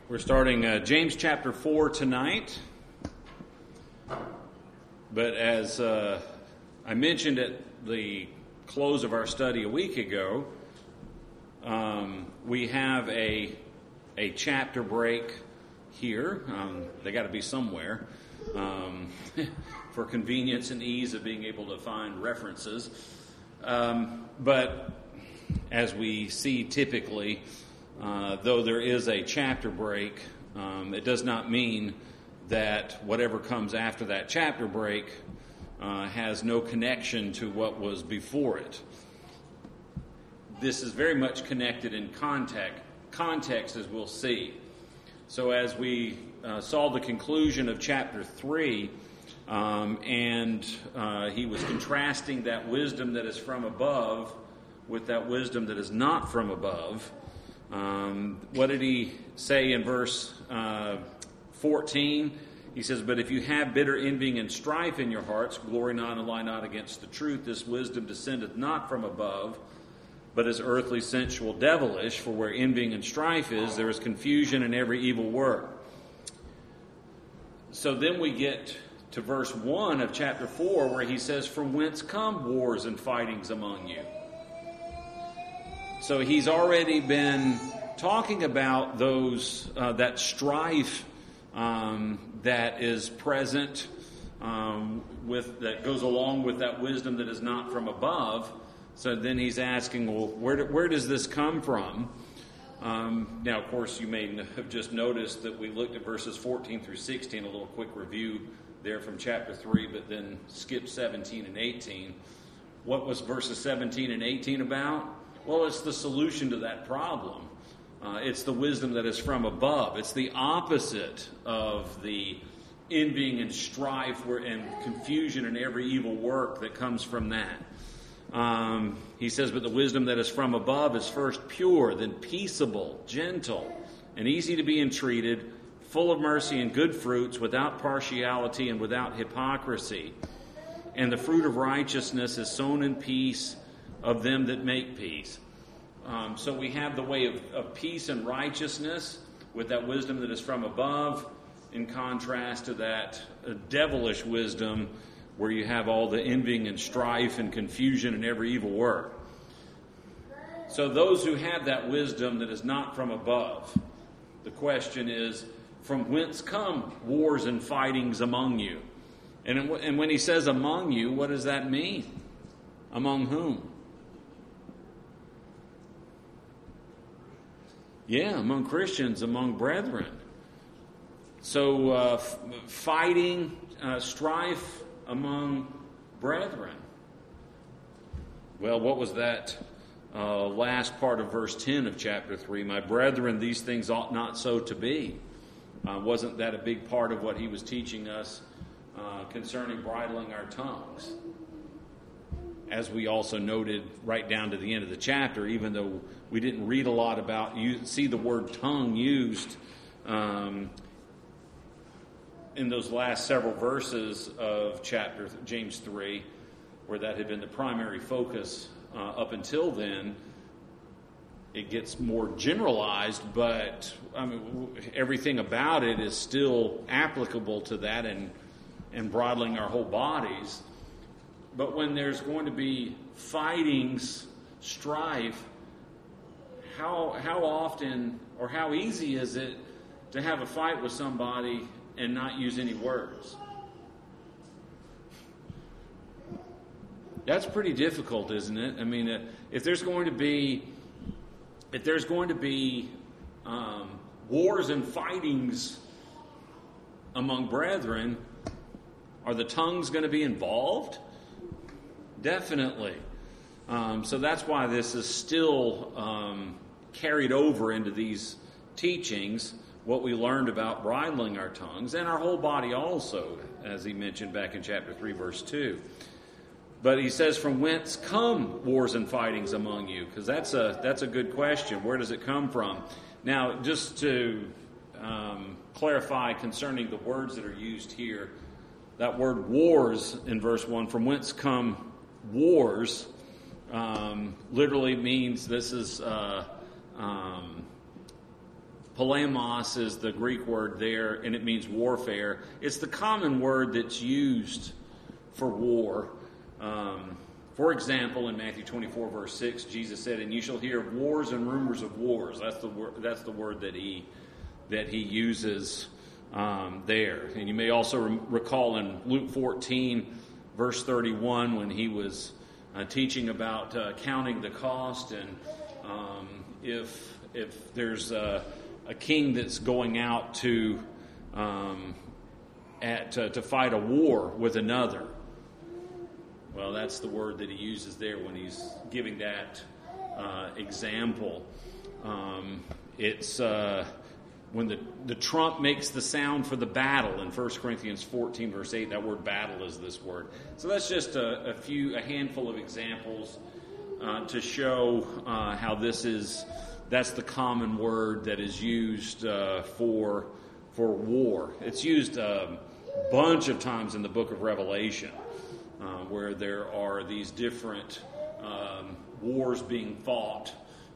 We're starting James chapter 4 tonight. But as I mentioned at the close of our study a week ago, we have a chapter break here. They got to be somewhere for convenience and ease of being able to find references. But as we see typically, though there is a chapter break, it does not mean that whatever comes after that chapter break has no connection to what was before it. This is very much connected in context, as we'll see. So as we saw the conclusion of chapter 3, and he was contrasting that wisdom that is from above with that wisdom that is not from above. What did he say in verse 14? He says, "But if you have bitter envying and strife in your hearts, glory not and lie not against the truth. This wisdom descendeth not from above, but is earthly, sensual, devilish. For where envying and strife is, there is confusion in every evil work." So then we get to verse 1 of chapter 4, where he says, "From whence come wars and fightings among you?" So he's already been talking about those that strife that is present that goes along with that wisdom that is not from above. So then he's asking, well, where does this come from? Now, of course, you may have just noticed that we looked at verses 14 through 16, a little quick review there from chapter 3, but then skipped 17 and 18. What was verses 17 and 18 about? Well, it's the solution to that problem. It's the wisdom that is from above. It's the opposite of the envying and strife and confusion and every evil work that comes from that. He says, "But the wisdom that is from above is first pure, then peaceable, gentle, and easy to be entreated, full of mercy and good fruits, without partiality and without hypocrisy. And the fruit of righteousness is sown in peace of them that make peace." So we have the way of peace and righteousness with that wisdom that is from above, in contrast to that devilish wisdom where you have all the envying and strife and confusion and every evil work. So those who have that wisdom that is not from above, the question is, from whence come wars and fightings among you? And when he says among you, what does that mean? Among whom? Yeah, among Christians, among brethren. So fighting, strife among brethren. Well, what was that last part of verse 10 of chapter 3? "My brethren, these things ought not so to be." Wasn't that a big part of what he was teaching us concerning bridling our tongues? As we also noted right down to the end of the chapter, even though we didn't read a lot about, you see the word tongue used in those last several verses of chapter James 3, where that had been the primary focus up until then. It gets more generalized, but everything about it is still applicable to that and bridling our whole bodies. But when there's going to be fightings, strife, how often or how easy is it to have a fight with somebody and not use any words? That's pretty difficult, isn't it? I mean, if there's going to be wars and fightings among brethren, are the tongues going to be involved? Definitely. So that's why this is still carried over into these teachings, what we learned about bridling our tongues and our whole body also, as he mentioned back in chapter 3, verse 2. But he says, "From whence come wars and fightings among you?" Because that's a good question. Where does it come from? Now, just to clarify concerning the words that are used here, that word wars in verse 1, "From whence come wars," literally means this is Polemos is the Greek word there, and it means warfare. It's the common word that's used for war. For example, in Matthew 24, verse 6, Jesus said, "And you shall hear of wars and rumors of wars." That's the word that he uses there. And you may also recall in Luke 14, verse 31, when he was teaching about counting the cost, and if there's a king that's going out to fight a war with another. Well, that's the word that he uses there when he's giving that example. It's when the trump makes the sound for the battle in 1 Corinthians 14, verse 8. That word battle is this word. So that's just a handful of examples to show how that's the common word that is used for war. It's used a bunch of times in the book of Revelation, where there are these different wars being fought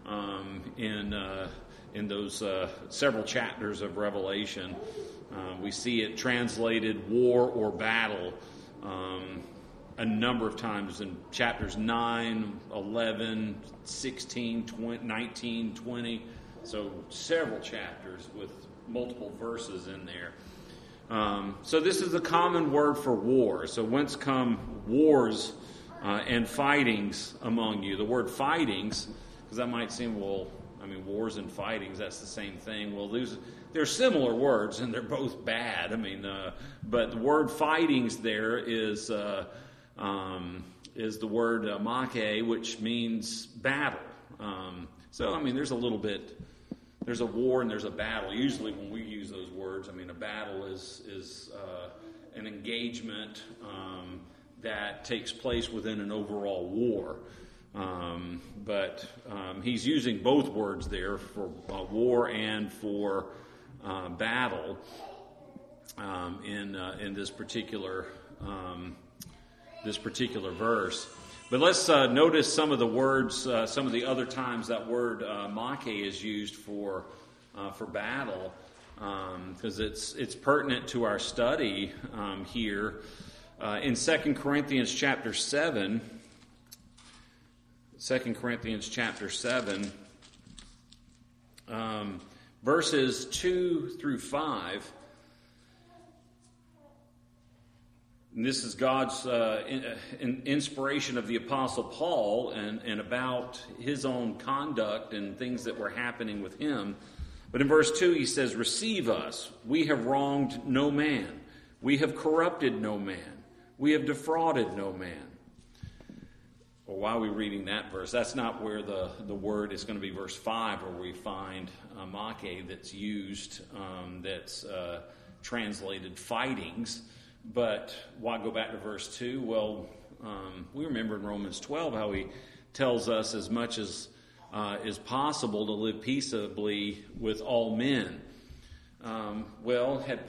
in those several chapters of Revelation. We see it translated war or battle a number of times in chapters 9, 11, 16, 20, 19, 20. So several chapters with multiple verses in there. So this is the common word for war. So whence come wars and fightings among you? The word fightings, because that might seem, wars and fightings, that's the same thing. Well, they're similar words, and they're both bad. But the word fightings there is the word make, which means battle. There's a war and there's a battle. Usually when we use those words, a battle is an engagement that takes place within an overall war. But he's using both words there for war and for battle in this particular verse. But let's notice some of the words, some of the other times that word make is used for battle, because it's pertinent to our study here in 2 Corinthians chapter 7. 2 Corinthians chapter 7, verses 2 through 5. And this is God's inspiration of the Apostle Paul and about his own conduct and things that were happening with him. But in verse 2 he says, "Receive us. We have wronged no man. We have corrupted no man. We have defrauded no man." Well, why are we reading that verse? That's not where the word is going to be. Verse 5, where we find make that's used, that's translated fightings. But why go back to verse 2? Well, we remember in Romans 12 how he tells us as much as is possible to live peaceably with all men. Had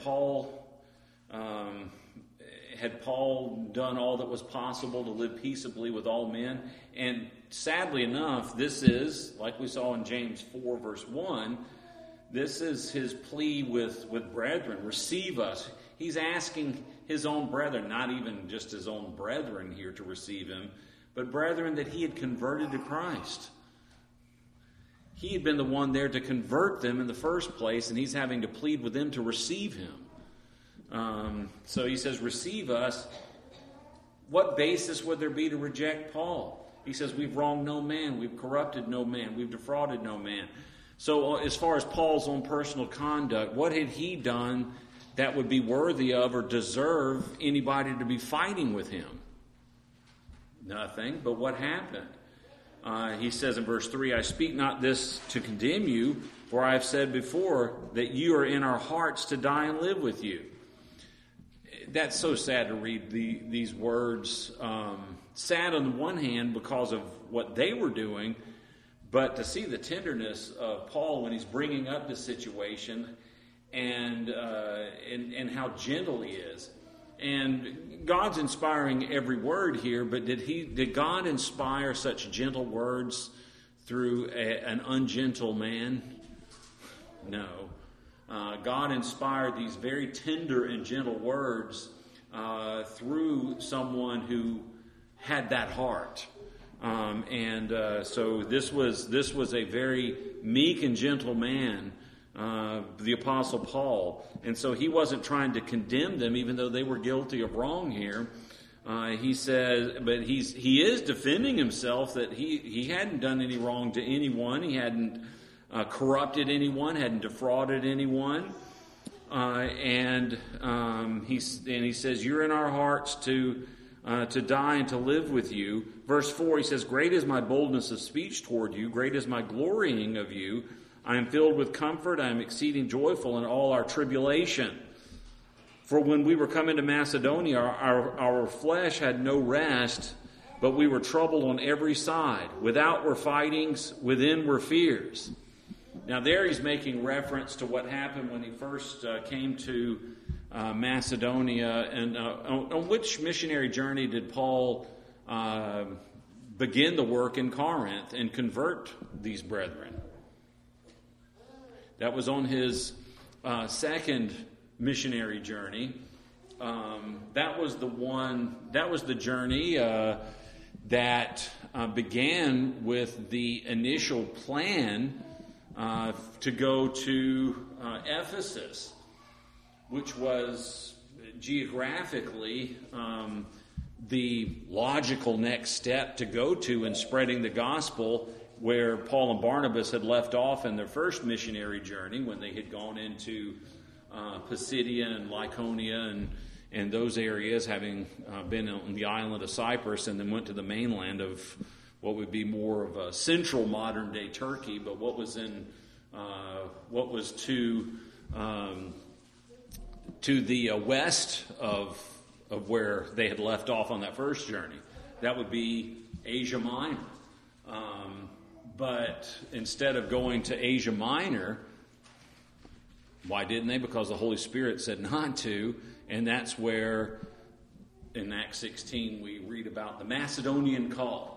Paul done all that was possible to live peaceably with all men? And sadly enough, this is, like we saw in James 4, verse 1, this is his plea with brethren. Receive us. He's asking his own brethren, not even just his own brethren here to receive him, but brethren that he had converted to Christ. He had been the one there to convert them in the first place, and he's having to plead with them to receive him. So he says, receive us. What basis would there be to reject Paul? He says, we've wronged no man, we've corrupted no man, we've defrauded no man. So as far as Paul's own personal conduct, what had he done that would be worthy of or deserve anybody to be fighting with him? Nothing. But what happened? He says in verse 3, I speak not this to condemn you, for I have said before that you are in our hearts to die and live with you. That's so sad to read these words. Sad on the one hand because of what they were doing, but to see the tenderness of Paul when he's bringing up the situation and how gentle he is. And God's inspiring every word here, but did God inspire such gentle words through an ungentle man? No. God inspired these very tender and gentle words through someone who had that heart. So this was a very meek and gentle man, the Apostle Paul. And so he wasn't trying to condemn them, even though they were guilty of wrong here. He says, but he is defending himself that he hadn't done any wrong to anyone. He hadn't corrupted anyone, hadn't defrauded anyone. And he says, you're in our hearts to die and to live with you. Verse 4, he says, great is my boldness of speech toward you. Great is my glorying of you. I am filled with comfort. I am exceeding joyful in all our tribulation. For when we were coming to Macedonia, our flesh had no rest, but we were troubled on every side. Without were fightings, within were fears. Now there he's making reference to what happened when he first came to Macedonia. And on which missionary journey did Paul begin the work in Corinth and convert these brethren? That was on his second missionary journey. That was the journey that began with the initial plan to go to Ephesus, which was geographically the logical next step to go to in spreading the gospel, where Paul and Barnabas had left off in their first missionary journey when they had gone into Pisidia and Lycaonia and those areas, having been on the island of Cyprus, and then went to the mainland of what would be more of a central modern day Turkey, but what was to the west of where they had left off on that first journey. That would be Asia Minor. But instead of going to Asia Minor, why didn't they? Because the Holy Spirit said not to, and that's where in Acts 16 we read about the Macedonian call.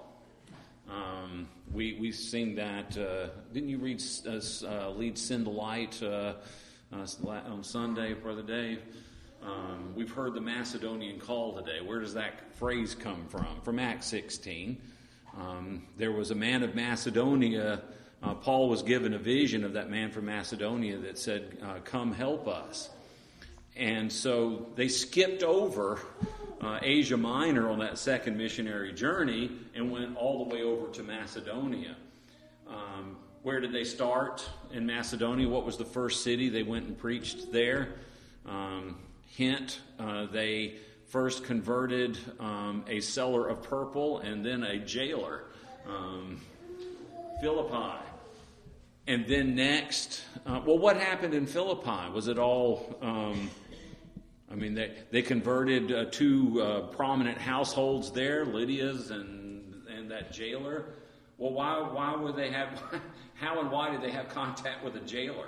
We sing that. Didn't you lead Send the Light on Sunday, Brother Dave? We've heard the Macedonian call today. Where does that phrase come from? From Acts 16. There was a man of Macedonia. Paul was given a vision of that man from Macedonia that said, come help us. And so they skipped over Asia Minor on that second missionary journey and went all the way over to Macedonia. Where did they start in Macedonia? What was the first city they went and preached there? Hint, they first converted a seller of purple and then a jailer, Philippi. And then next, what happened in Philippi? Was it all... they converted two prominent households there, Lydia's and that jailer. Well, why would they have... How and why did they have contact with a jailer?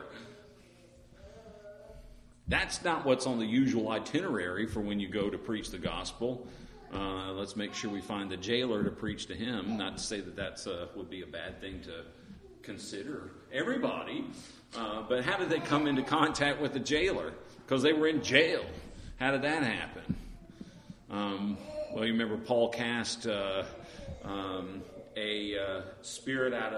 That's not what's on the usual itinerary for when you go to preach the gospel. Let's make sure we find the jailer to preach to him. Not to say that would be a bad thing to consider everybody. But how did they come into contact with the jailer? Because they were in jail. How did that happen? You remember Paul cast a spirit out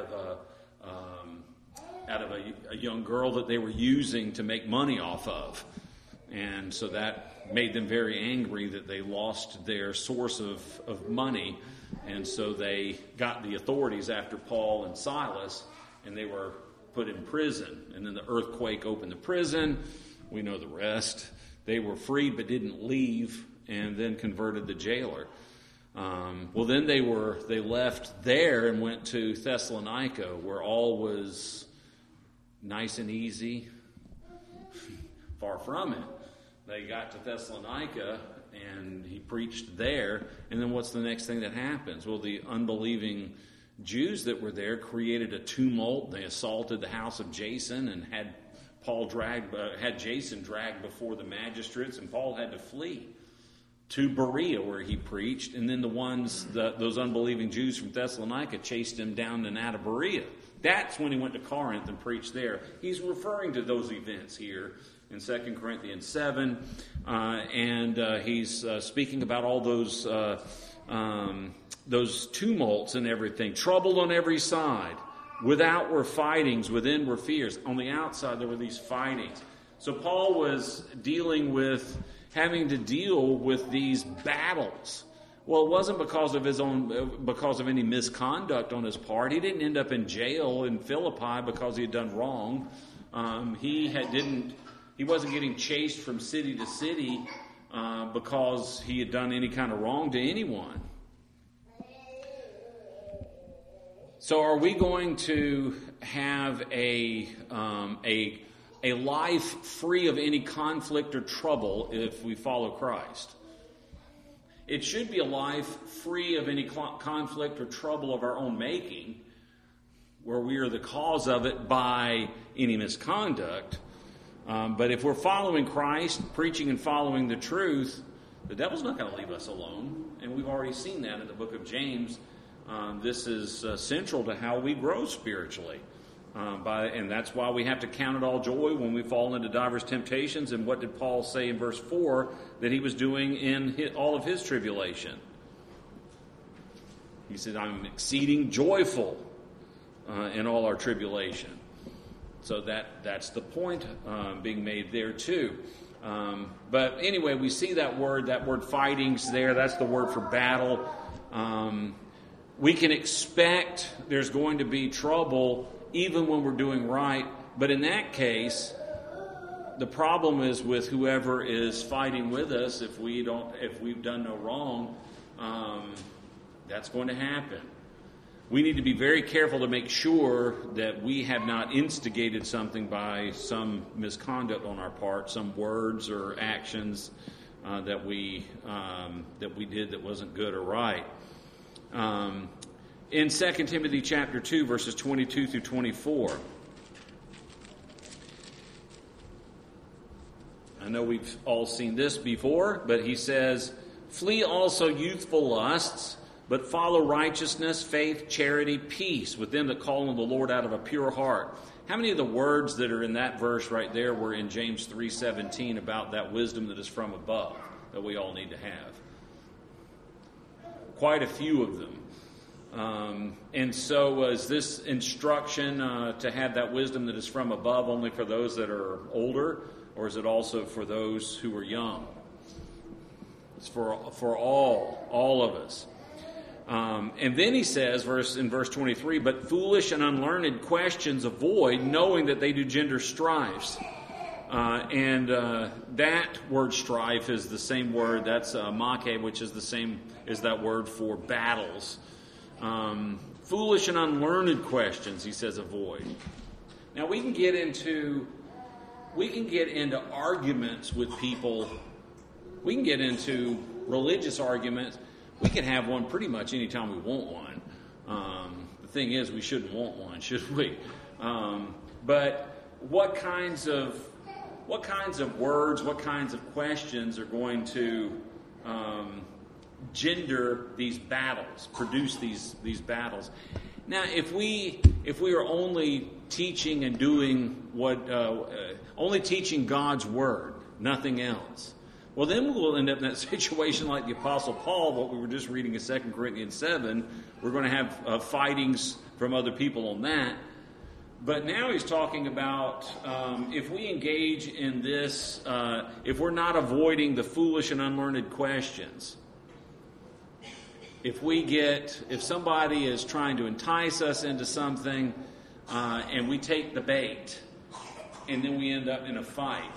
of a young girl that they were using to make money off of. And so that made them very angry that they lost their source of money. And so they got the authorities after Paul and Silas, and they were put in prison. And then the earthquake opened the prison. We know the rest. They were freed but didn't leave, and then converted the jailer. Then they left there and went to Thessalonica, where all was nice and easy. Far from it. They got to Thessalonica, and he preached there. And then what's the next thing that happens? Well, the unbelieving Jews that were there created a tumult. They assaulted the house of Jason and had Jason dragged before the magistrates, and Paul had to flee to Berea, where he preached. And then those unbelieving Jews from Thessalonica chased him down and out of Berea. That's when he went to Corinth and preached there. He's referring to those events here in 2 Corinthians 7, and he's speaking about all those tumults and everything, trouble on every side. Without were fightings, within were fears. On the outside, there were these fightings. So Paul was having to deal with these battles. Well, it wasn't because of any misconduct on his part. He didn't end up in jail in Philippi because he had done wrong. He wasn't getting chased from city to city because he had done any kind of wrong to anyone. So are we going to have a life free of any conflict or trouble if we follow Christ? It should be a life free of any conflict or trouble of our own making, where we are the cause of it by any misconduct. But if we're following Christ, preaching and following the truth, the devil's not going to leave us alone. And we've already seen that in the book of James. This is central to how we grow spiritually. And that's why we have to count it all joy when we fall into diverse temptations. And what did Paul say in verse 4 that he was doing in all of his tribulation? He said, I'm exceeding joyful in all our tribulation. So that's the point being made there too. But anyway, we see that word fighting's there. That's the word for battle. We can expect there's going to be trouble even when we're doing right. But in that case, the problem is with whoever is fighting with us. If we've done no wrong, that's going to happen. We need to be very careful to make sure that we have not instigated something by some misconduct on our part, some words or actions that we did that wasn't good or right. In 2 Timothy chapter 2, verses 22 through 24, I know we've all seen this before, but he says, flee also youthful lusts, but follow righteousness, faith, charity, peace with them that call on the Lord out of a pure heart. How many of the words that are in that verse right there were in James 3:17 about that wisdom that is from above that we all need to have? Quite a few of them. And so is this instruction to have that wisdom that is from above only for those that are older, or is it also for those who are young? It's for all of us. And then he says, in verse 23, but foolish and unlearned questions avoid, knowing that they do gender strifes. And that word strife is the same word, that's make, which is the same as that word for battles. Foolish and unlearned questions, he says, avoid. Now we can get into arguments with people. We can get into religious arguments. We can have one pretty much anytime we want one. The thing is, we shouldn't want one, should we? But what kinds of words, what kinds of questions are going to gender these battles, produce these battles? Now, if we are only teaching and doing only teaching God's word, nothing else, well, then we'll end up in that situation like the Apostle Paul, what we were just reading in 2 Corinthians 7. We're going to have fightings from other people on that. But now he's talking about if we engage in this, if we're not avoiding the foolish and unlearned questions, if somebody is trying to entice us into something and we take the bait and then we end up in a fight,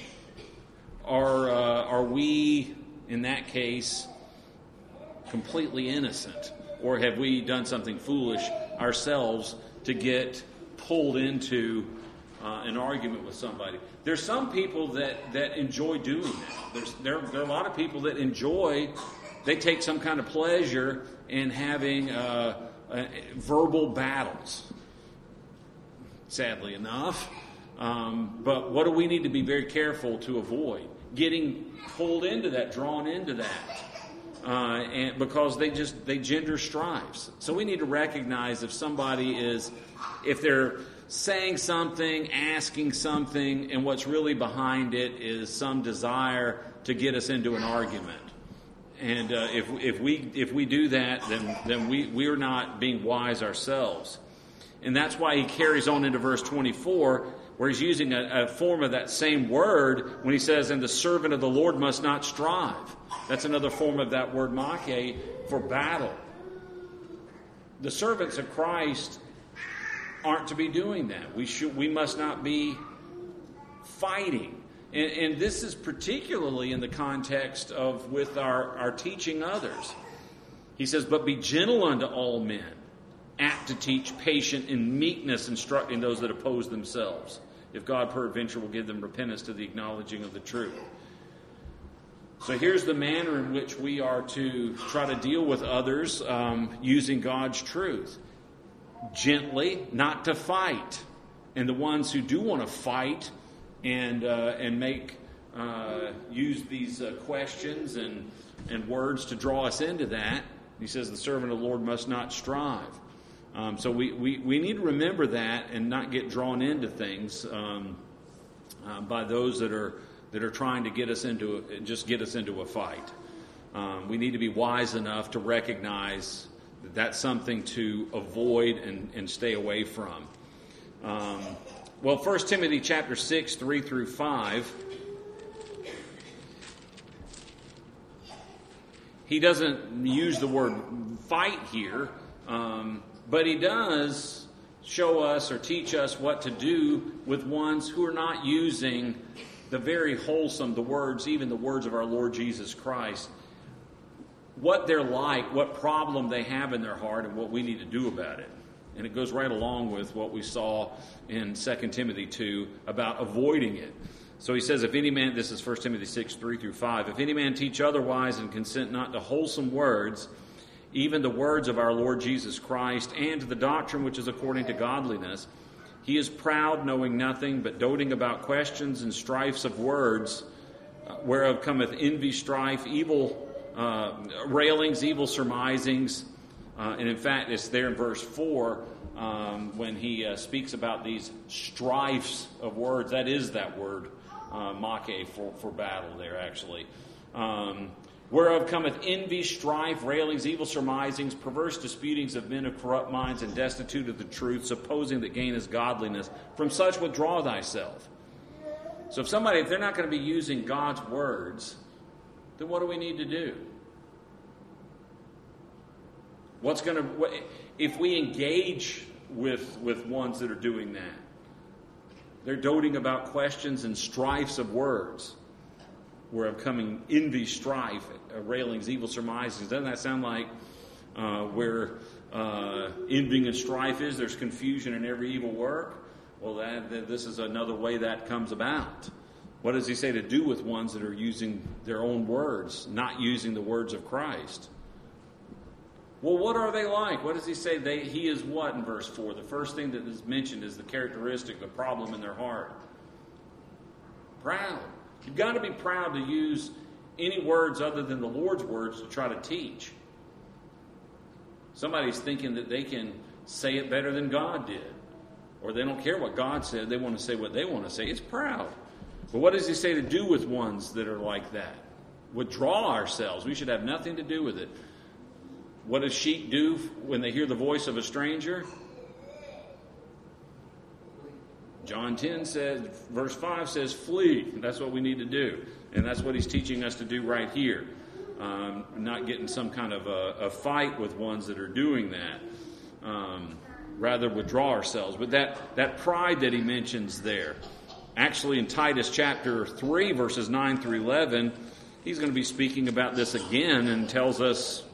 are we, in that case, completely innocent? Or have we done something foolish ourselves to get pulled into an argument with somebody? There's some people that enjoy doing that. There are a lot of people that they take some kind of pleasure in having verbal battles, sadly enough. But what do we need to be very careful to avoid? Getting pulled into that, drawn into that. and because they gender strifes. So we need to recognize if they're saying something, asking something, and what's really behind it is some desire to get us into an argument. And if we do that, then we are not being wise ourselves. And that's why he carries on into verse 24, where he's using a form of that same word when he says, "And the servant of the Lord must not strive." That's another form of that word make for battle. The servants of Christ aren't to be doing that. We must not be fighting. And this is particularly in the context of with our teaching others. He says, "But be gentle unto all men, apt to teach, patient in meekness, instructing those that oppose themselves. If God peradventure will give them repentance to the acknowledging of the truth." So here's the manner in which we are to try to deal with others using God's truth. Gently, not to fight. And the ones who do want to fight and use these questions and words to draw us into that, he says the servant of the Lord must not strive. So we need to remember that and not get drawn into things by those that are trying to get us into a fight. We need to be wise enough to recognize that that's something to avoid and stay away from. 1 Timothy chapter 6, 3 through 5. He doesn't use the word fight here, but he does show us or teach us what to do with ones who are not using the very wholesome, even the words of our Lord Jesus Christ, what they're like, what problem they have in their heart, and what we need to do about it. And it goes right along with what we saw in 2 Timothy 2 about avoiding it. So he says, if any man, this is 1 Timothy 6, 3 through 5, if any man teach otherwise and consent not to wholesome words, even the words of our Lord Jesus Christ, and to the doctrine which is according to godliness, he is proud, knowing nothing, but doting about questions and strifes of words, whereof cometh envy, strife, evil railings, evil surmisings. And in fact, it's there in verse 4 when he speaks about these strifes of words. That is that word, make, for battle there, actually. Whereof cometh envy, strife, railings, evil surmisings, perverse disputings of men of corrupt minds, and destitute of the truth, supposing that gain is godliness. From such withdraw thyself. So if they're not going to be using God's words, then what do we need to do? If we engage with ones that are doing that, they're doting about questions and strifes of words, whereof coming envy, strife, railings, evil surmisings. Doesn't that sound like where envying and strife is? There's confusion in every evil work. Well, this is another way that comes about. What does he say to do with ones that are using their own words, not using the words of Christ? Well, what are they like? What does he say? He is what in verse 4? The first thing that is mentioned is the characteristic, the problem in their heart. Proud. You've got to be proud to use any words other than the Lord's words to try to teach. Somebody's thinking that they can say it better than God did. Or they don't care what God said. They want to say what they want to say. It's proud. But what does he say to do with ones that are like that? Withdraw ourselves. We should have nothing to do with it. What does sheep do when they hear the voice of a stranger? John 10 says, verse 5 says, flee. That's what we need to do. And that's what he's teaching us to do right here. Not getting some kind of a fight with ones that are doing that. Rather withdraw ourselves. But that pride that he mentions there, actually in Titus chapter 3, verses 9 through 11, he's going to be speaking about this again and tells us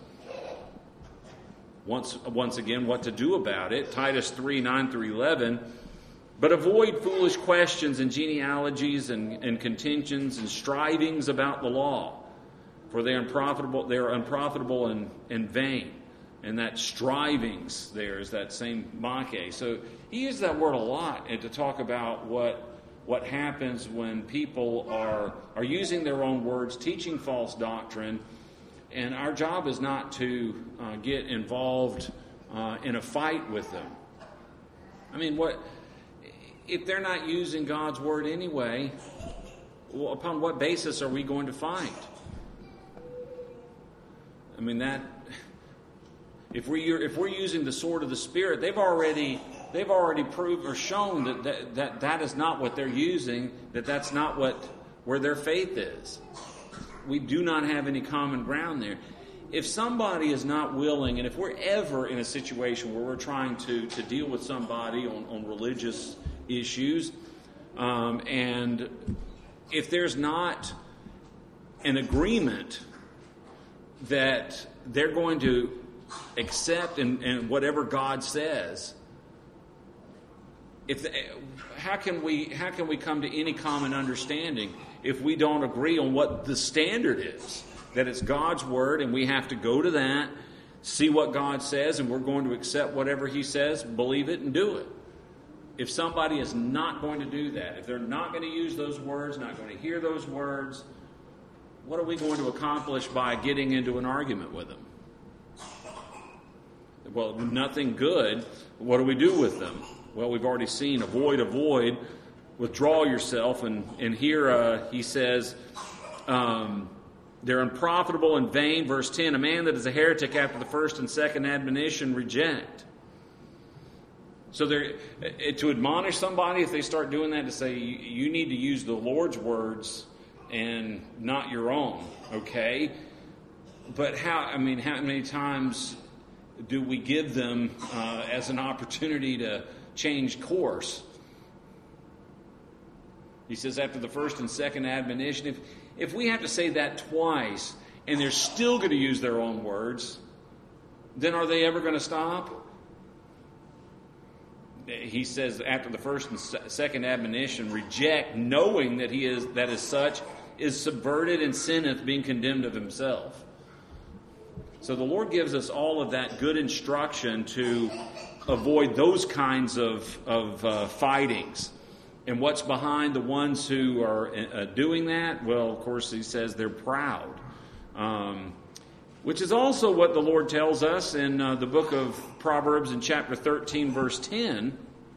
once again what to do about it. Titus 3, 9 through 11. But avoid foolish questions and genealogies and contentions and strivings about the law, for they are unprofitable and vain. And that strivings there is that same make. So he uses that word a lot to talk about what happens when people are using their own words, teaching false doctrine, And our job is not to get involved in a fight with them. I mean, if they're not using God's word anyway, well, upon what basis are we going to fight? I mean, if we're using the sword of the Spirit, they've already proved or shown that is not what they're using, that's not where their faith is. We do not have any common ground there. If somebody is not willing, and if we're ever in a situation where we're trying to deal with somebody on religious issues, and if there's not an agreement that they're going to accept and whatever God says, how can we come to any common understanding if we don't agree on what the standard is? That it's God's word, and we have to go to that, see what God says, and we're going to accept whatever He says, believe it, and do it. If somebody is not going to do that, if they're not going to use those words, not going to hear those words, what are we going to accomplish by getting into an argument with them? Well, nothing good. What do we do with them? Well, we've already seen avoid, withdraw yourself, and here he says, they're unprofitable and vain. Verse 10, a man that is a heretic after the first and second admonition reject. So to admonish somebody, if they start doing that, to say, you need to use the Lord's words and not your own, okay? But how many times do we give them as an opportunity to change course? He says after the first and second admonition, if we have to say that twice and they're still going to use their own words, then are they ever going to stop? He says after the first and second admonition, reject, knowing that that is such, is subverted and sinneth, being condemned of himself. So the Lord gives us all of that good instruction to avoid those kinds of fightings. And what's behind the ones who are doing that? Well, of course, He says they're proud. Which is also what the Lord tells us in the book of Proverbs in chapter 13, verse 10.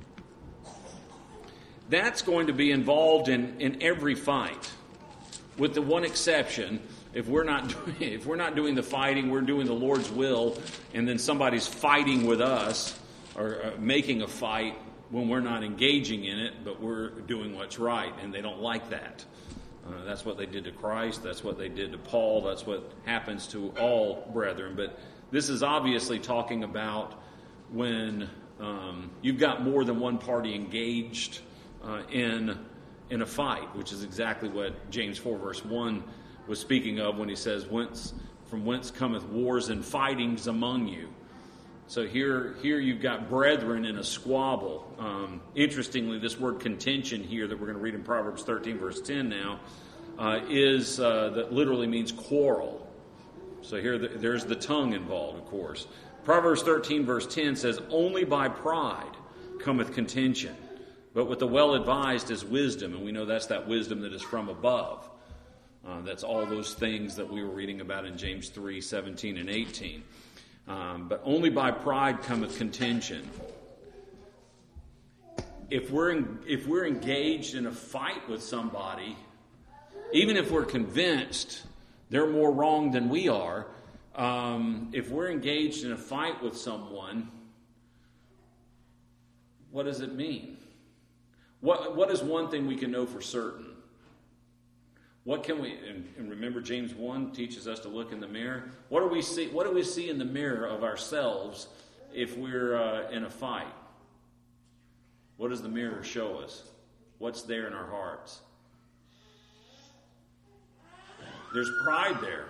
That's going to be involved in every fight, with the one exception. If we're not doing the fighting, we're doing the Lord's will, and then somebody's fighting with us or making a fight when we're not engaging in it, but we're doing what's right, and they don't like that. That's what they did to Christ. That's what they did to Paul. That's what happens to all brethren. But this is obviously talking about when you've got more than one party engaged in a fight, which is exactly what James 4 verse 1 was speaking of when he says, "From whence cometh wars and fightings among you?" So here you've got brethren in a squabble. Interestingly, this word contention here that we're going to read in Proverbs 13 verse 10 now that literally means quarrel. So here there's the tongue involved, of course. Proverbs 13 verse 10 says, "Only by pride cometh contention, but with the well-advised is wisdom." And we know that's that wisdom that is from above. That's all those things that we were reading about in James 3, 17 and 18. But only by pride cometh contention. If we're engaged in a fight with somebody, even if we're convinced they're more wrong than we are, if we're engaged in a fight with someone, what does it mean? What is one thing we can know for certain? What can we, and remember James 1 teaches us to look in the mirror. What do we see in the mirror of ourselves if we're in a fight? What does the mirror show us? What's there in our hearts? There's pride there.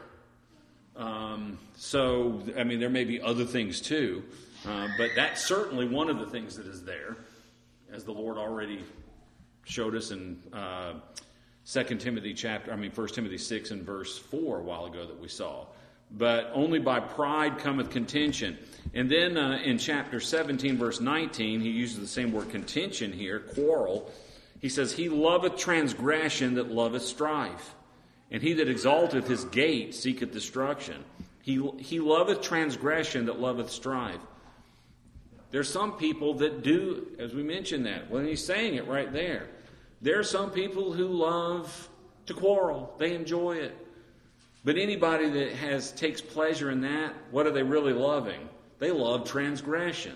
There may be other things too, but that's certainly one of the things that is there, as the Lord already showed us in 1 Timothy 6 and verse 4 a while ago that we saw. But only by pride cometh contention. And then in chapter 17 verse 19, he uses the same word contention here, quarrel. He says, "He loveth transgression that loveth strife, And he that exalteth his gate seeketh destruction. He loveth transgression that loveth strife. There's some people that do, as we mentioned that, when he's saying it right there. There are some people who love to quarrel. They enjoy it. But anybody that takes pleasure in that, what are they really loving? They love transgression.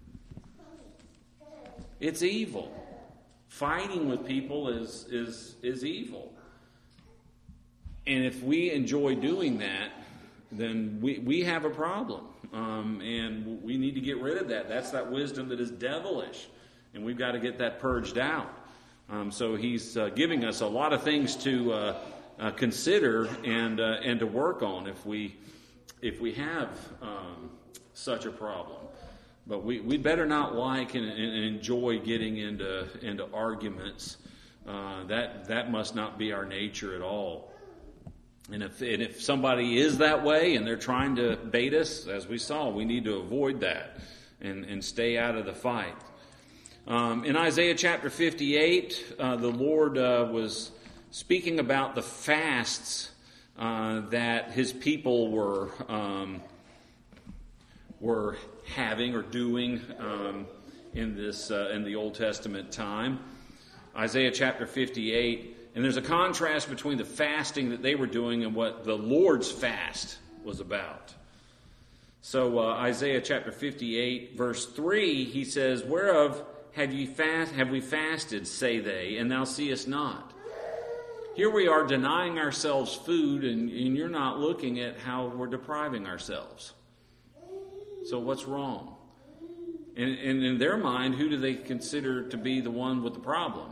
It's evil. Fighting with people is evil. And if we enjoy doing that, then we have a problem. And we need to get rid of that. That's that wisdom that is devilish. And we've got to get that purged out. So he's giving us a lot of things to consider and to work on if we have such a problem. But we better not like and enjoy getting into arguments. That must not be our nature at all. And if somebody is that way and they're trying to bait us, as we saw, we need to avoid that and stay out of the fight. In Isaiah chapter 58, the Lord was speaking about the fasts that his people were having or doing in the Old Testament time. Isaiah chapter 58, and there's a contrast between the fasting that they were doing and what the Lord's fast was about. So Isaiah chapter 58, verse 3, he says, "Whereof have we fasted, say they, and thou seest not?" Here we are denying ourselves food, and you're not looking at how we're depriving ourselves. So what's wrong? And in their mind, who do they consider to be the one with the problem?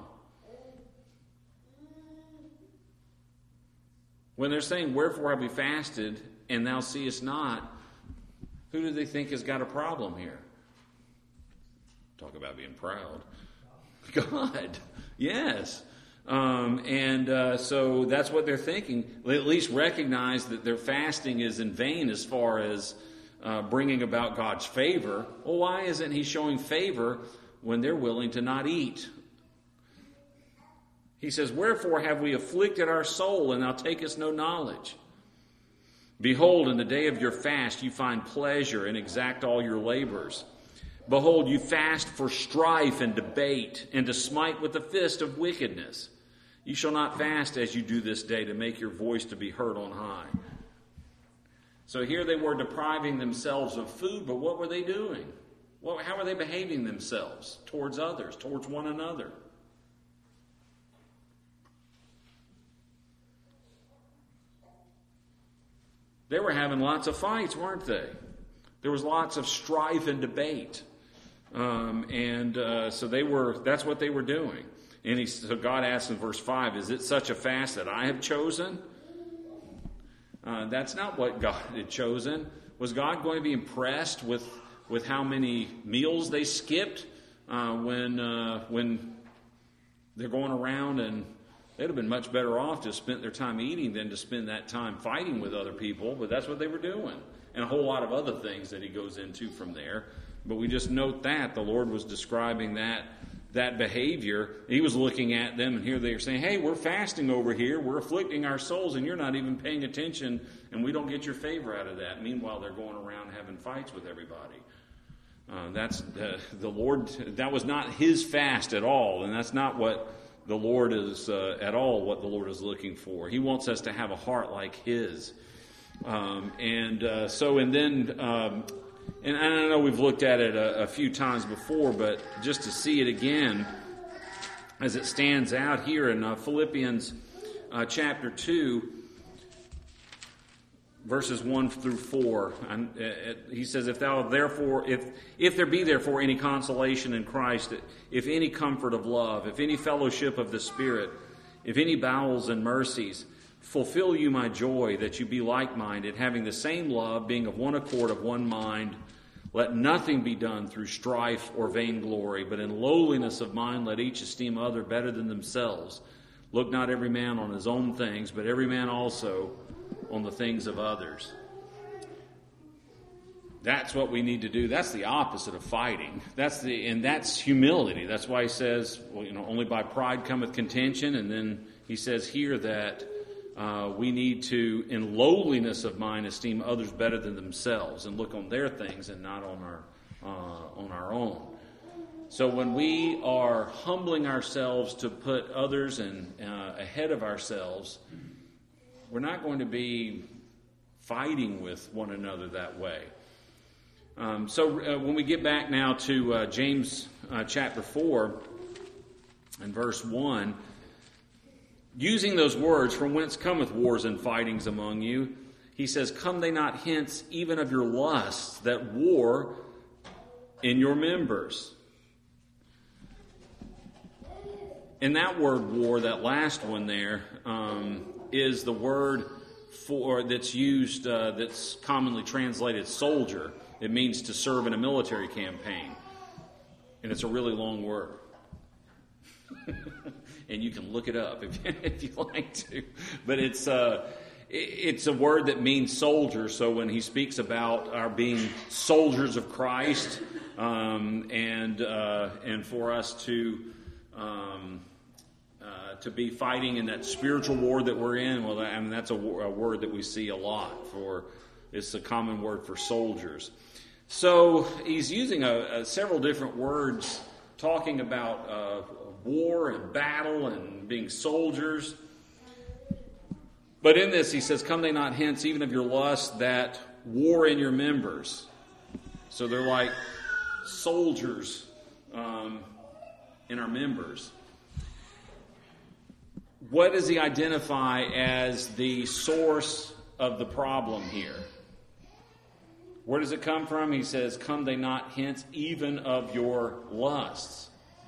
When they're saying, "Wherefore have we fasted, and thou seest not," who do they think has got a problem here? Talk about being proud. God, yes. So that's what they're thinking. They at least recognize that their fasting is in vain as far as bringing about God's favor. Well, why isn't he showing favor when they're willing to not eat? He says, "Wherefore have we afflicted our soul, and thou takest no knowledge? Behold, in the day of your fast you find pleasure, and exact all your labors. Behold, you fast for strife and debate, and to smite with the fist of wickedness. You shall not fast as you do this day, to make your voice to be heard on high." So here they were depriving themselves of food, but what were they doing? How were they behaving themselves towards others, towards one another? They were having lots of fights, weren't they? There was lots of strife and debate. So that's what they were doing. And so God asks in verse 5, "Is it such a fast that I have chosen?" That's not what God had chosen. Was God going to be impressed with how many meals they skipped when they're going around? And they'd have been much better off to have spent their time eating than to spend that time fighting with other people. But that's what they were doing. And a whole lot of other things that he goes into from there. But we just note that the Lord was describing that behavior. He was looking at them, and here they are saying, "Hey, we're fasting over here. We're afflicting our souls, and you're not even paying attention, and we don't get your favor out of that." Meanwhile, they're going around having fights with everybody. That's the Lord. That was not his fast at all, and that's not what the Lord is at all. What the Lord is looking for. He wants us to have a heart like his. And I know we've looked at it a few times before, but just to see it again as it stands out here in Philippians chapter 2, verses 1 through 4. He says, if there be therefore any consolation in Christ, if any comfort of love, if any fellowship of the Spirit, if any bowels and mercies, fulfill you my joy, that you be like-minded, having the same love, being of one accord, of one mind. Let nothing be done through strife or vainglory, but in lowliness of mind let each esteem other better than themselves. Look not every man on his own things, but every man also on the things of others. That's what we need to do. That's the opposite of fighting. That's humility. That's why he says, only by pride cometh contention. And then he says here that we need to, in lowliness of mind, esteem others better than themselves and look on their things and not on our own. So when we are humbling ourselves to put others ahead of ourselves, we're not going to be fighting with one another that way. So when we get back now to James chapter 4 and verse 1, using those words, from whence cometh wars and fightings among you, he says, come they not hence even of your lusts that war in your members. And that word war, that last one there, is the word that's used, that's commonly translated soldier. It means to serve in a military campaign. And it's a really long word. And you can look it up if you like to. But it's a word that means soldier. So when he speaks about our being soldiers of Christ, and for us to be fighting in that spiritual war that we're in, well, I mean, that's a word that we see a lot for. It's a common word for soldiers. So he's using several different words talking about war and battle and being soldiers. But in this, he says, come they not hence even of your lust that war in your members. So they're like soldiers in our members. What does he identify as the source of the problem here? Where does it come from? He says, come they not hence even of your lusts.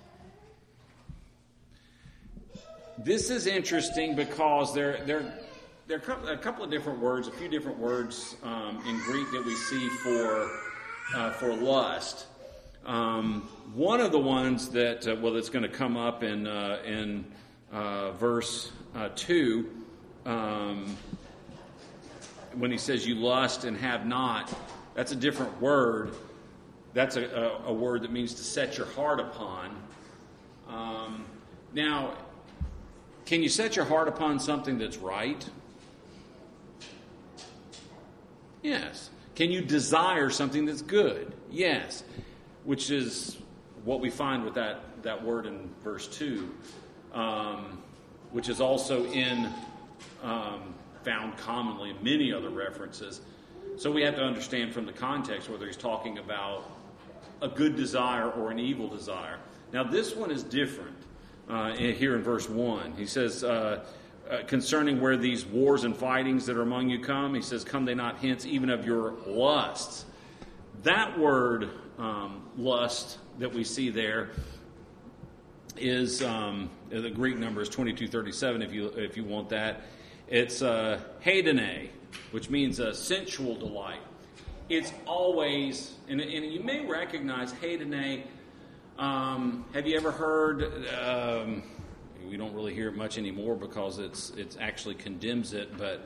This is interesting because there are a couple of different words, a few different words in Greek that we see for lust. One of the ones that that's going to come up in verse 2, when he says you lust and have not, that's a different word. That's a word that means to set your heart upon. Now, can you set your heart upon something that's right? Yes. Can you desire something that's good? Yes. Which is what we find with that word in verse 2, which is also found commonly in many other references. So we have to understand from the context whether he's talking about a good desire or an evil desire. Now this one is different here in verse 1. He says, concerning where these wars and fightings that are among you come, he says, come they not hence even of your lusts. That word lust that we see there is the Greek number is 2237 if you want that. It's hedone, which means a sensual delight. It's always, and you may recognize hedone. Have you ever heard? We don't really hear it much anymore because it's actually condemns it. But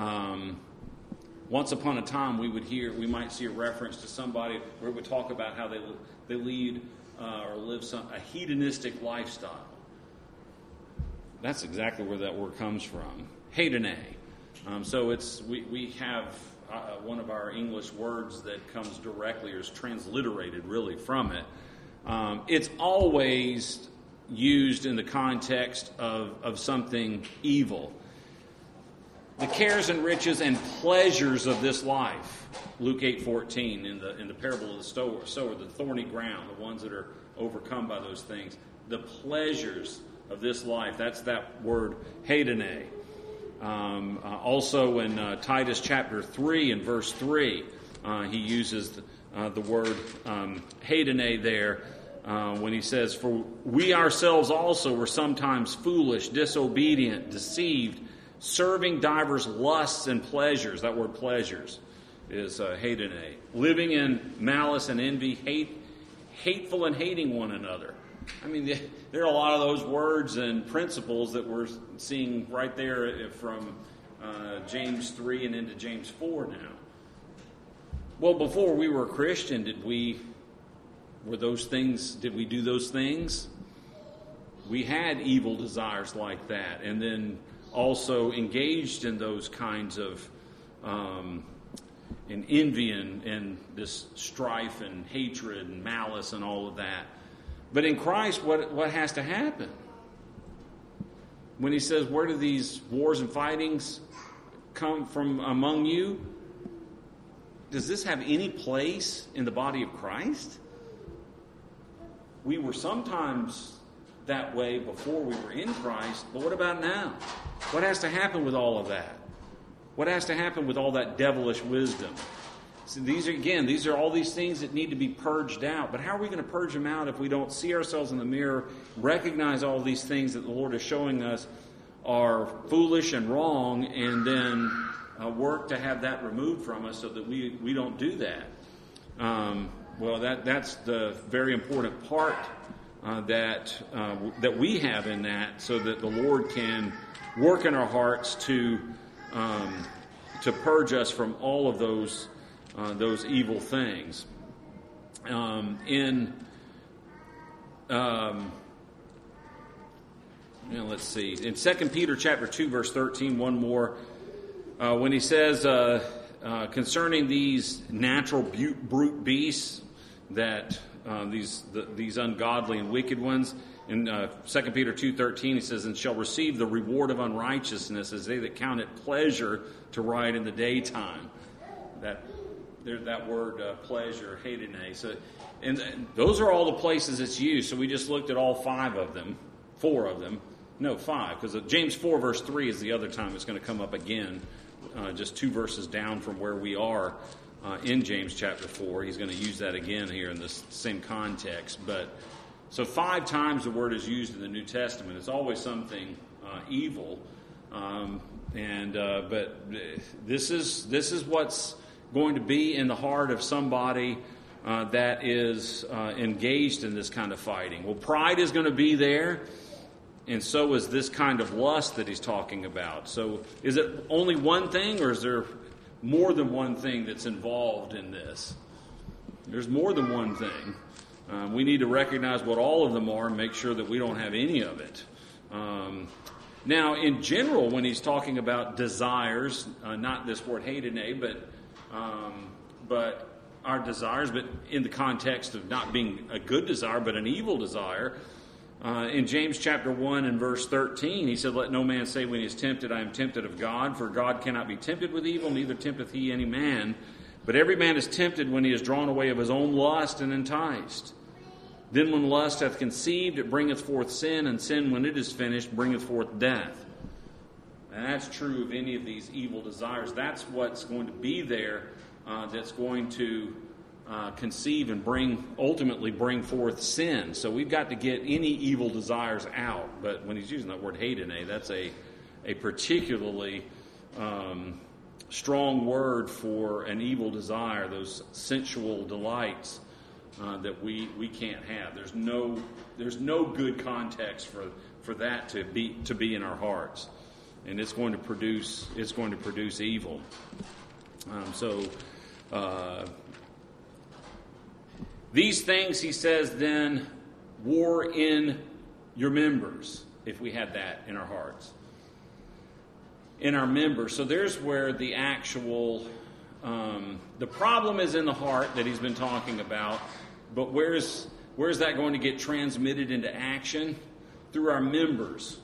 once upon a time, we might see a reference to somebody where it would talk about how they lead or live a hedonistic lifestyle. That's exactly where that word comes from, hedone. So we have one of our English words that comes directly or is transliterated really from it. It's always used in the context of something evil. The cares and riches and pleasures of this life, Luke 8:14, in the parable of the sower, the thorny ground, the ones that are overcome by those things. The pleasures of this life, that's that word hedone. Also in Titus chapter 3 and verse 3, he uses the word hedone there when he says, for we ourselves also were sometimes foolish, disobedient, deceived, serving divers lusts and pleasures. That word pleasures is hedone. Living in malice and envy, hateful and hating one another. I mean, there are a lot of those words and principles that we're seeing right there from James 3 and into James 4 now. Well, before we were a Christian, did we do those things? We had evil desires like that. And then also engaged in those kinds of in envy and this strife and hatred and malice and all of that. But in Christ, what has to happen? When he says, where do these wars and fightings come from among you? Does this have any place in the body of Christ? We were sometimes that way before we were in Christ, but what about now? What has to happen with all of that? What has to happen with all that devilish wisdom? So these are all these things that need to be purged out. But how are we going to purge them out if we don't see ourselves in the mirror, recognize all these things that the Lord is showing us are foolish and wrong, and then work to have that removed from us so that we don't do that? That's the very important part that we have in that, so that the Lord can work in our hearts to purge us from all of those evil things. Let's see. In 2 Peter chapter 2, verse 13, one more, when he says concerning these natural brute beasts, that these ungodly and wicked ones, in 2 Peter 2:13, he says, and shall receive the reward of unrighteousness as they that count it pleasure to ride in the daytime. There's that word pleasure, hedone. So, and those are all the places it's used. So we just looked at all five of them. Five, because James 4 verse 3 is the other time it's going to come up again, just two verses down from where we are in James chapter 4. He's going to use that again here in this same context. But so 5 times the word is used in the New Testament. It's always something evil, but this is what's going to be in the heart of somebody that is engaged in this kind of fighting. Well, pride is going to be there, and so is this kind of lust that he's talking about. So is it only one thing, or is there more than one thing that's involved in this? There's more than one thing. We need to recognize what all of them are and make sure that we don't have any of it. Now, in general, when he's talking about desires, not this word hedone, but our desires, but in the context of not being a good desire, but an evil desire, in James chapter 1 and verse 13, he said, let no man say when he is tempted, I am tempted of God, for God cannot be tempted with evil, neither tempteth he any man. But every man is tempted when he is drawn away of his own lust and enticed. Then when lust hath conceived, it bringeth forth sin, and sin, when it is finished, bringeth forth death. And that's true of any of these evil desires. That's what's going to be there, that's going to conceive and ultimately bring forth sin. So we've got to get any evil desires out. But when he's using that word hedone, that's a particularly strong word for an evil desire, those sensual delights that we can't have. There's no good context for that to be in our hearts, and it's going to produce evil. These things, he says, then war in your members, if we had that in our hearts. In our members. So there's where the actual, the problem is in the heart that he's been talking about, but where's that going to get transmitted into action? Through our members.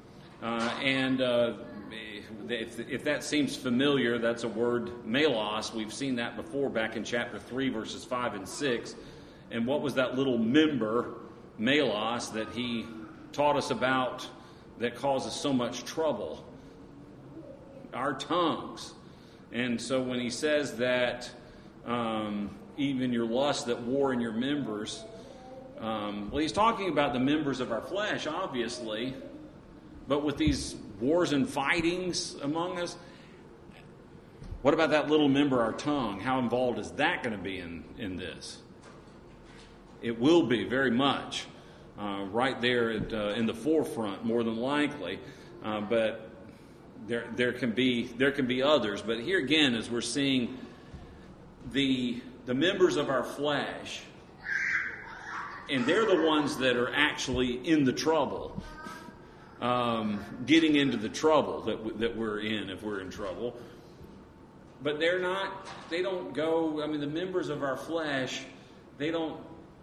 If that seems familiar, that's a word, melos. We've seen that before back in chapter 3, verses 5 and 6. And what was that little member, melos, that he taught us about that causes so much trouble? Our tongues. And so when he says that even your lust that war in your members, he's talking about the members of our flesh, obviously, but with these wars and fightings among us, what about that little member, our tongue? How involved is that going to be in this? It will be very much right there in the forefront, more than likely. But there can be others. But here again, as we're seeing the members of our flesh, and they're the ones that are actually in the trouble. getting into the trouble that we're in if we're in trouble. But they don't go, the members of our flesh, they don't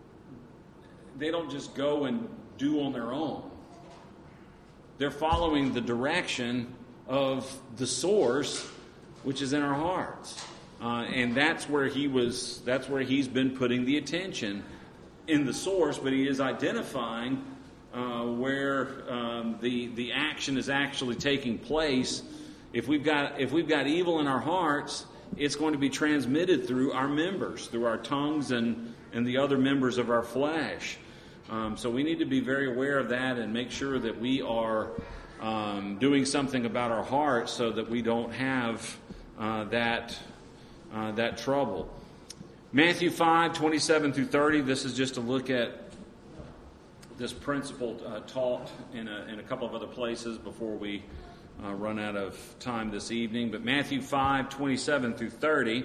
just go and do on their own. They're following the direction of the source, which is in our hearts. And that's where he's been putting the attention, in the source, but he is identifying where the action is actually taking place. If we've got evil in our hearts, it's going to be transmitted through our members, through our tongues and the other members of our flesh. So we need to be very aware of that and make sure that we are doing something about our hearts so that we don't have that trouble. Matthew 5:27 through 30. This is just a look at this principle taught in a couple of other places before we run out of time this evening. But Matthew 5:27 through 30,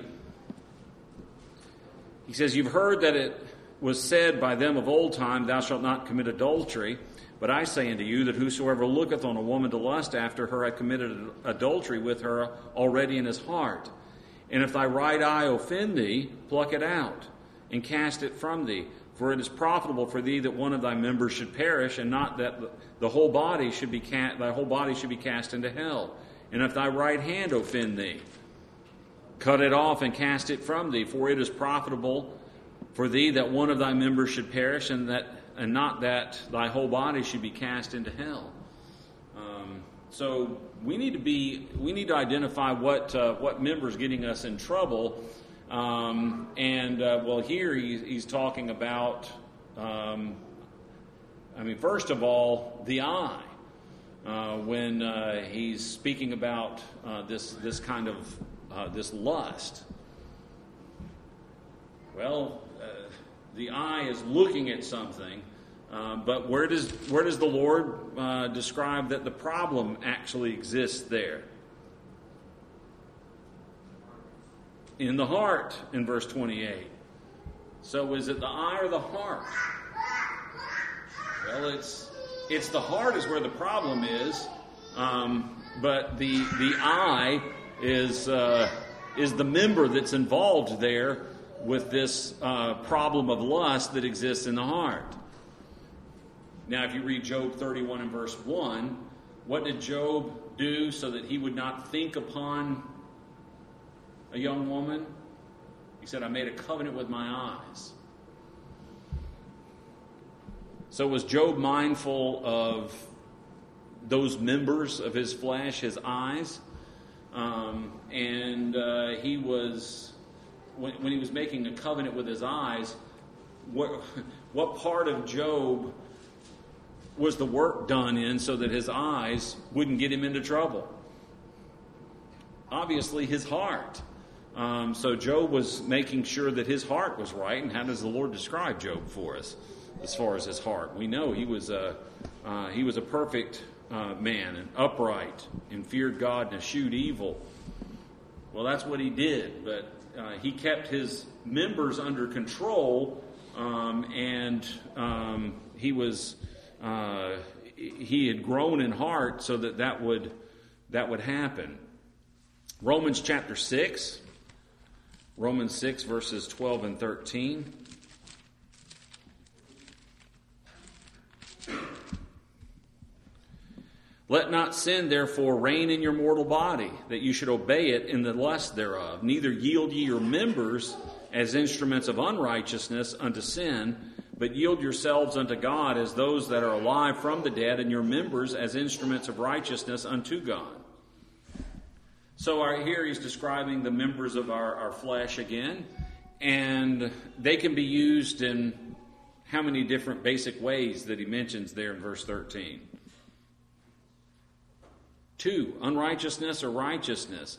he says, "You've heard that it was said by them of old time, 'Thou shalt not commit adultery.' But I say unto you that whosoever looketh on a woman to lust after her hath committed adultery with her already in his heart. And if thy right eye offend thee, pluck it out, and cast it from thee. For it is profitable for thee that one of thy members should perish, and not that thy whole body should be cast into hell. And if thy right hand offend thee, cut it off and cast it from thee. For it is profitable for thee that one of thy members should perish, and not that thy whole body should be cast into hell." So we need to identify what member is getting us in trouble. Here he's talking about, first of all, the eye. When he's speaking about this kind of this lust. Well, the eye is looking at something, but where does the Lord describe that the problem actually exists there? In the heart, in verse 28. So is it the eye or the heart? Well, it's the heart is where the problem is, but the eye is the member that's involved there with this problem of lust that exists in the heart. Now, if you read Job 31 and verse 1, what did Job do so that he would not think upon a young woman? He said, "I made a covenant with my eyes." So was Job mindful of those members of his flesh, his eyes? He was, when he was making a covenant with his eyes, what part of Job was the work done in so that his eyes wouldn't get him into trouble? Obviously, his heart. So Job was making sure that his heart was right. And how does the Lord describe Job for us as far as his heart? We know he was a perfect man, and upright, and feared God and eschewed evil. Well, that's what he did. But he kept his members under control, and he had grown in heart so that would happen. Romans chapter 6. Romans 6, verses 12 and 13. "Let not sin, therefore, reign in your mortal body, that you should obey it in the lust thereof. Neither yield ye your members as instruments of unrighteousness unto sin, but yield yourselves unto God as those that are alive from the dead, and your members as instruments of righteousness unto God." So here he's describing the members of our flesh again, and they can be used in how many different basic ways that he mentions there in verse 13? 2, unrighteousness or righteousness.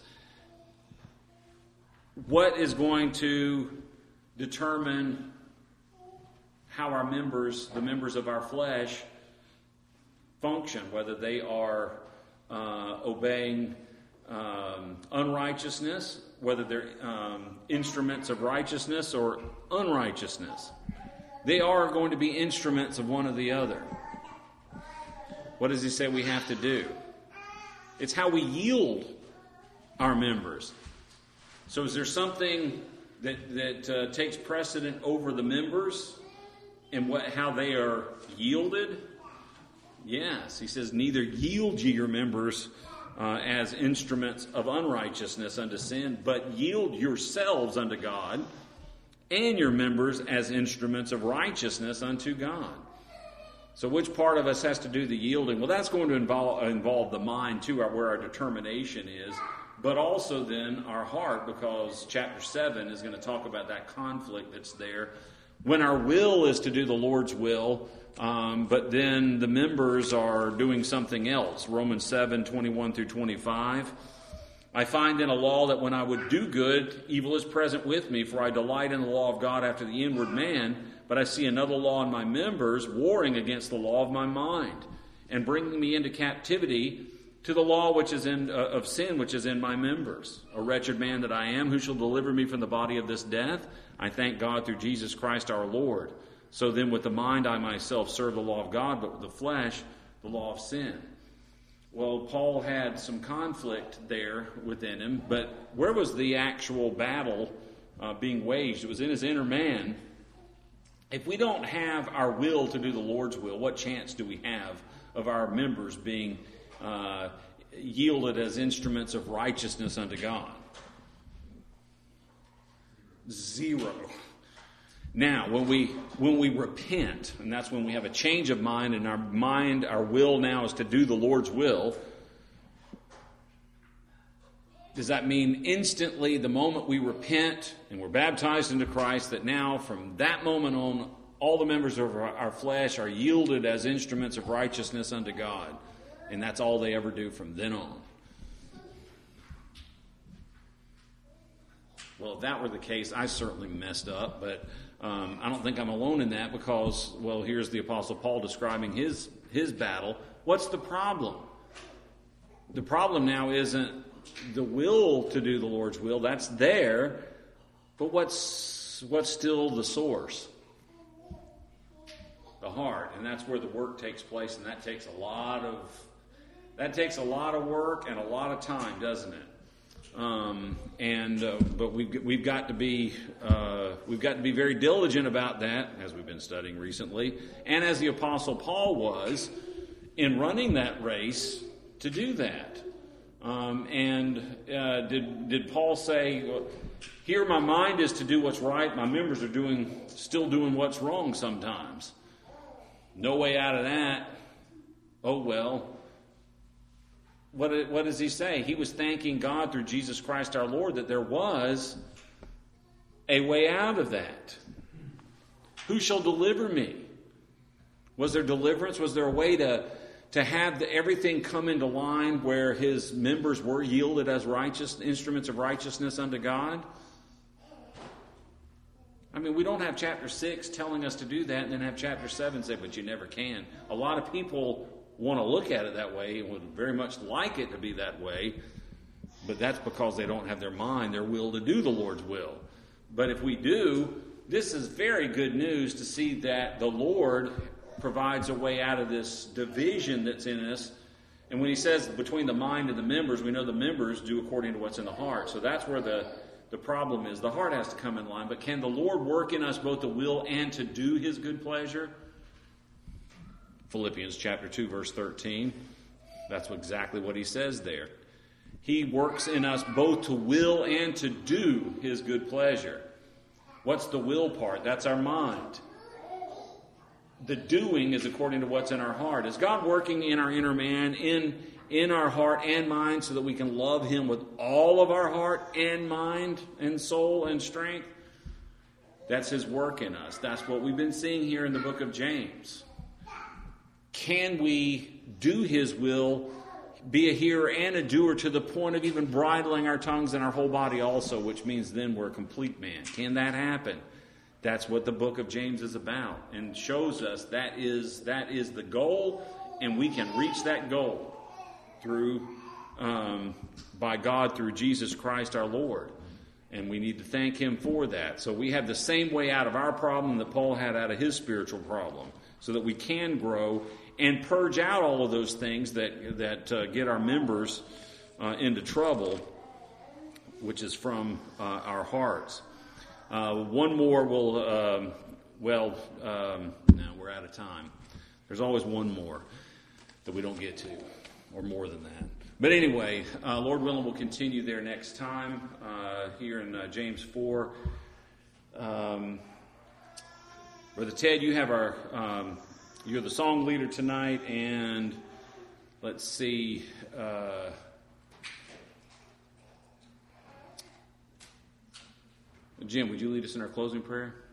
What is going to determine how our members, the members of our flesh, function, whether they are obeying unrighteousness, whether they're instruments of righteousness or unrighteousness? They are going to be instruments of one or the other. what does he say we have to do? It's how we yield our members. So is there something that takes precedent over the members and how they are yielded? Yes, he says, neither yield ye your members as instruments of unrighteousness unto sin, but yield yourselves unto God, and your members as instruments of righteousness unto God. So which part of us has to do the yielding? Well, that's going to involve the mind too, where our determination is, but also then our heart, because chapter 7 is going to talk about that conflict that's there. When our will is to do the Lord's will, but then the members are doing something else. Romans 7:21 through 25. I find in a law that when I would do good, evil is present with me, for I delight in the law of God after the inward man, but I see another law in my members, warring against the law of my mind, and bringing me into captivity to the law which is of sin, which is in my members. A wretched man that I am, who shall deliver me from the body of this death? I thank God through Jesus Christ our Lord. So then with the mind I myself serve the law of God, but with the flesh, the law of sin. Well, Paul had some conflict there within him, but where was the actual battle being waged? It was in his inner man. If we don't have our will to do the Lord's will, what chance do we have of our members being yielded as instruments of righteousness unto God? Zero. Now, when we repent, and that's when we have a change of mind, and our will now is to do the Lord's will, does that mean instantly, the moment we repent and we're baptized into Christ, that now from that moment on, all the members of our flesh are yielded as instruments of righteousness unto God, and that's all they ever do from then on? Well, if that were the case, I certainly messed up, but I don't think I'm alone in that, because, well, here's the Apostle Paul describing his battle. What's the problem? The problem now isn't the will to do the Lord's will. That's there, but what's still the source? The heart, and that's where the work takes place, and that takes a lot of work and a lot of time, doesn't it? But we've got to be very diligent about that, as we've been studying recently, and as the Apostle Paul was in running that race to do that. Did Paul say, "Here, my mind is to do what's right; my members are still doing what's wrong sometimes"? No way out of that. Oh well. What does he say? He was thanking God through Jesus Christ our Lord that there was a way out of that. Who shall deliver me? Was there deliverance? Was there a way to have everything come into line where his members were yielded as righteous instruments of righteousness unto God? I mean, we don't have chapter 6 telling us to do that and then have chapter 7 say, but you never can. A lot of people want to look at it that way and would very much like it to be that way, but that's because they don't have their will to do the Lord's will. But if we do, this is very good news to see that the Lord provides a way out of this division that's in us. And when he says between the mind and the members, we know the members do according to what's in the heart. So that's where the problem is. The heart has to come in line. But can the Lord work in us both to will and to do his good pleasure? Philippians chapter 2, verse 13. That's exactly what he says there. He works in us both to will and to do his good pleasure. What's the will part? That's our mind. The doing is according to what's in our heart. Is God working in our inner man, in our heart and mind, so that we can love him with all of our heart and mind and soul and strength? That's his work in us. That's what we've been seeing here in the book of James. Can we do his will, be a hearer and a doer to the point of even bridling our tongues and our whole body also, which means then we're a complete man? Can that happen? That's what the book of James is about, and shows us that is the goal, and we can reach that goal by God through Jesus Christ our Lord. And we need to thank him for that. So we have the same way out of our problem that Paul had out of his spiritual problem, so that we can grow and purge out all of those things that get our members into trouble, which is from our hearts. One more will, no, we're out of time. There's always one more that we don't get to, or more than that. But anyway, Lord willing, we'll continue there next time here in James 4. Brother Ted, you have you're the song leader tonight, and let's see. Jim, would you lead us in our closing prayer?